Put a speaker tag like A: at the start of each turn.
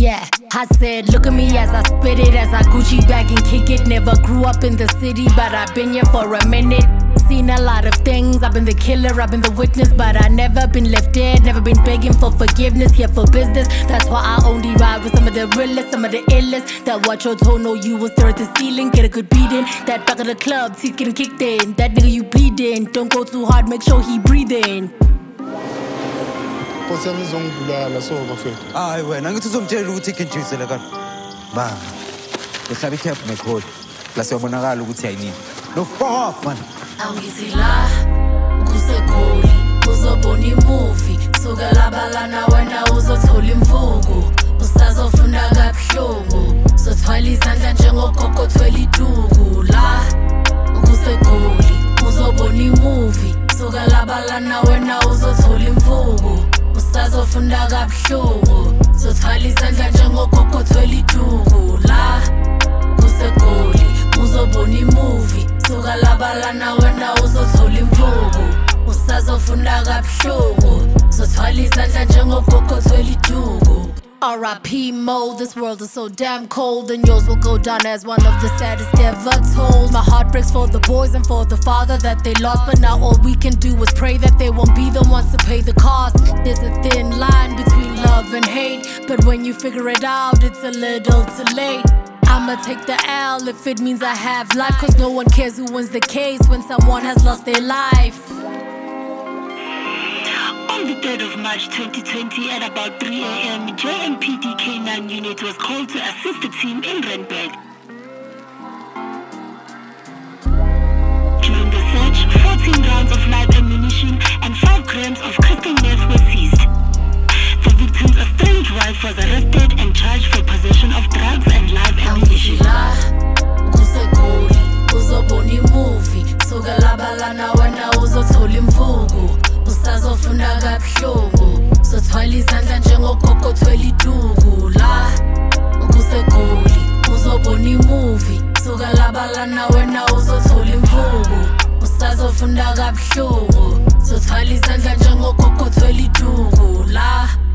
A: Yeah, I said, look at me as I spit it, as I Gucci bag and kick it. Never grew up in the city, but I've been here for a minute. Seen a lot of things, I've been the killer, I've been the witness, but I never been left dead, never been begging for forgiveness, here for business. That's why I only ride with some of the realest, some of the illest. That watch your toe, know you will stare at the ceiling, get a good beating. That back of the club, teeth getting kicked in. That nigga you bleeding, don't go too hard, make sure he breathing.
B: Nkosi yami izongibulala so bafethu.
C: Hayi wena ngithi uzomtshela ukuthi ikhentshizele kana. Ba. Uhlaba ikhephu nekholi. La siyabonakala ukuthi ayinini. No fuck man.
A: Angithi la kusegoli uzobona imovie suka labalana wena uzothola imvuku usazofunda kabuhlungu sothwala izandla njengogogo othwele iduku la kusegoli uzobona imovie suka labalana wena uzothola imvuku usazofunda kabuhlungu sothwala izandla njengogogo othwele iduku la kusegoli uzobona imovie suka labalana wena uzothola imvuku usazofunda kabuhlungu sothwala izandla njengogogo othwele iduku. R.I.P. Mo, this world is so damn cold, and yours will go down as one of the saddest ever told. My heart breaks for the boys and for the father that they lost, but now all we can do is pray that they won't be the ones to pay the cost. There's a thin line between love and hate, but when you figure it out, it's a little too late. I'ma take the L if it means I have life, cause no one cares who wins the case when someone has lost their life.
D: On the 3rd of March 2020 at about 3 a.m., JMPD K9 unit was called to assist the team in Randburg. During the search, 14 rounds of live ammunition and 5 grams of crystal meth were seized. The victim's estranged wife was arrested and charged for possession of drugs and live ammunition.
A: Uzobona imovie suka labalana wena uzothola imvuku usazofunda kabuhlungu sothwala izandla njengogogo othwele iduku la kusegoli uzobona imovie suka labalana wena uzothola imvuku usazofunda kabuhlungu sothwala izandla njengogogo othwele iduku la